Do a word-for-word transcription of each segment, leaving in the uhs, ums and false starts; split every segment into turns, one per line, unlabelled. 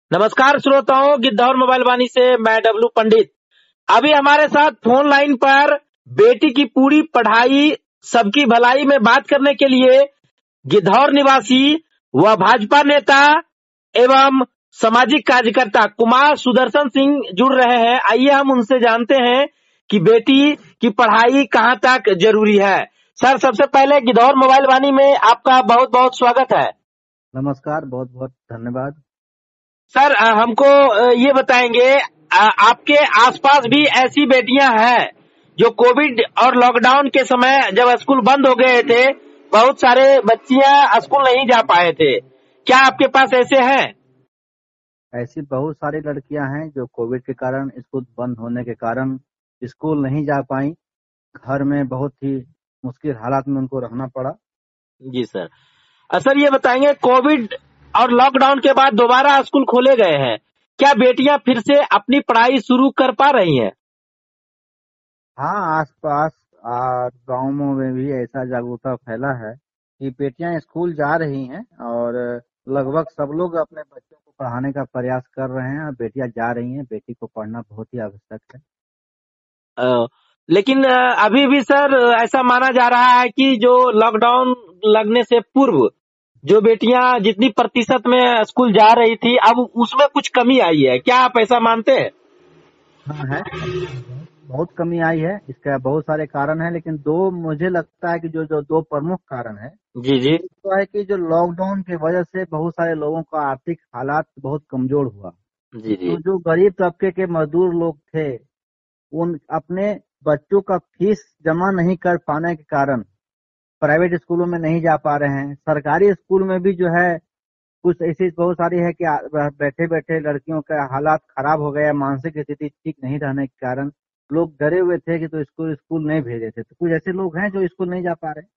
नमस्कार श्रोताओं, गिद्धौर मोबाइल वाणी से मैं डब्लू पंडित। अभी हमारे साथ फोन लाइन पर बेटी की पूरी पढ़ाई सबकी भलाई में बात करने के लिए गिद्धौर निवासी व भाजपा नेता एवं सामाजिक कार्यकर्ता कुमार सुदर्शन सिंह जुड़ रहे हैं। आइए हम उनसे जानते हैं कि बेटी की पढ़ाई कहाँ तक जरूरी है। सर, सबसे पहले गिद्धौर मोबाइल वाणी में आपका बहुत बहुत स्वागत है।
नमस्कार, बहुत बहुत धन्यवाद।
सर, हमको ये बताएंगे, आपके आसपास भी ऐसी बेटियां हैं जो कोविड और लॉकडाउन के समय जब स्कूल बंद हो गए थे, बहुत सारे बच्चियां स्कूल नहीं जा पाए थे, क्या आपके पास ऐसे हैं?
ऐसी बहुत सारी लड़कियां हैं जो कोविड के कारण, स्कूल बंद होने के कारण स्कूल नहीं जा पाई। घर में बहुत ही मुश्किल हालात में उनको रहना पड़ा।
जी सर। सर, ये बताएंगे, कोविड और लॉकडाउन के बाद दोबारा स्कूल खोले गए हैं, क्या बेटियां फिर से अपनी पढ़ाई शुरू कर पा रही हैं?
हाँ, आसपास गांवों में भी ऐसा जागरूकता फैला है कि बेटियां स्कूल जा रही हैं और लगभग सब लोग अपने बच्चों को पढ़ाने का प्रयास कर रहे हैं और बेटियां जा रही हैं। बेटी को पढ़ना बहुत ही आवश्यक है।
आ, लेकिन अभी भी सर ऐसा माना जा रहा है कि जो लॉकडाउन लगने से पूर्व जो बेटियां जितनी प्रतिशत में स्कूल जा रही थी, अब उसमें कुछ कमी आई है, क्या आप ऐसा मानते हैं?
हाँ है, बहुत कमी आई है। इसका बहुत सारे कारण हैं, लेकिन दो मुझे लगता है कि जो जो दो प्रमुख कारण है।
जी जी।
तो है कि जो लॉकडाउन की वजह से बहुत सारे लोगों का आर्थिक हालात बहुत कमजोर हुआ।
जी जी।
तो जो गरीब तबके के मजदूर लोग थे, उन अपने बच्चों का फीस जमा नहीं कर पाने के कारण प्राइवेट स्कूलों में नहीं जा पा रहे हैं। सरकारी स्कूल में भी जो है कुछ ऐसी बहुत सारी है कि बैठे बैठे लड़कियों का हालात खराब हो गया, मानसिक स्थिति ठीक नहीं रहने के कारण लोग डरे हुए थे कि तो स्कूल स्कूल नहीं भेजे थे। तो कुछ ऐसे लोग हैं जो स्कूल नहीं जा पा रहे।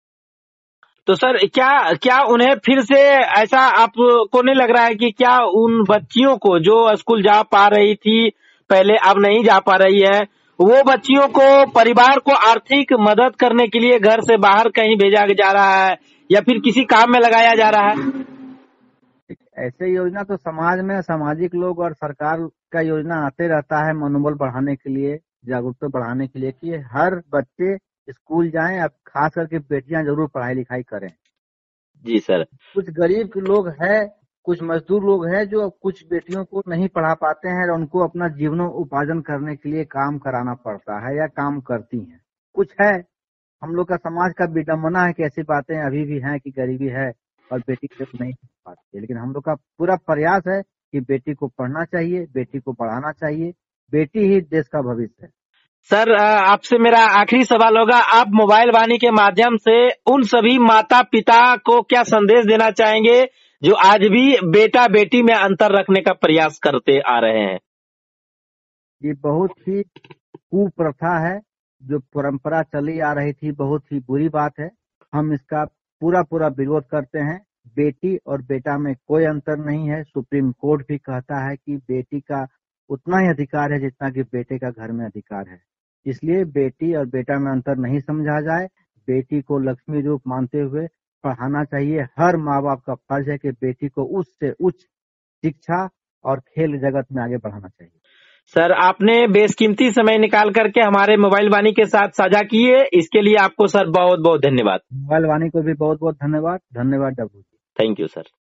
तो सर, क्या क्या उन्हें फिर से ऐसा आपको नहीं लग रहा है कि क्या उन बच्चियों को जो स्कूल जा पा रही थी पहले, अब नहीं जा पा रही है, वो बच्चियों को परिवार को आर्थिक मदद करने के लिए घर से बाहर कहीं भेजा जा रहा है या फिर किसी काम में लगाया जा रहा है?
ऐसे योजना तो समाज में सामाजिक लोग और सरकार का योजना आते रहता है मनोबल बढ़ाने के लिए, जागरूकता बढ़ाने के लिए कि हर बच्चे स्कूल जाएं। अब खास करके बेटियां जरूर पढ़ाई लिखाई करें।
जी सर।
कुछ गरीब लोग हैं, कुछ मजदूर लोग हैं जो कुछ बेटियों को नहीं पढ़ा पाते हैं और उनको अपना जीवनोपार्जन करने के लिए काम कराना पड़ता है या काम करती हैं। कुछ है, हम लोग का समाज का विडम्बना है कि ऐसी बातें अभी भी हैं कि गरीबी है और बेटी को नहीं पढ़ पाती है। लेकिन हम लोग का पूरा प्रयास है कि बेटी को पढ़ना चाहिए, बेटी को पढ़ाना चाहिए। बेटी ही देश का भविष्य है।
सर, आपसे मेरा आखिरी सवाल होगा, आप मोबाइल वाणी के माध्यम से उन सभी माता पिता को क्या संदेश देना चाहेंगे जो आज भी बेटा बेटी में अंतर रखने का प्रयास करते आ रहे हैं?
ये बहुत ही कुप्रथा है, जो परंपरा चली आ रही थी, बहुत ही बुरी बात है। हम इसका पूरा पूरा विरोध करते हैं। बेटी और बेटा में कोई अंतर नहीं है। सुप्रीम कोर्ट भी कहता है कि बेटी का उतना ही अधिकार है जितना कि बेटे का घर में अधिकार है। इसलिए बेटी और बेटा में अंतर नहीं समझा जाए। बेटी को लक्ष्मी रूप मानते हुए पढ़ाना चाहिए। हर माँ बाप का फर्ज है कि बेटी को उच्च से उच्च शिक्षा और खेल जगत में आगे बढ़ाना चाहिए।
सर, आपने बेशकीमती समय निकाल करके हमारे मोबाइल वाणी के साथ साझा किए, इसके लिए आपको सर बहुत बहुत धन्यवाद।
मोबाइल वाणी को भी बहुत बहुत धन्यवाद। धन्यवाद डब्लू।
Thank you sir.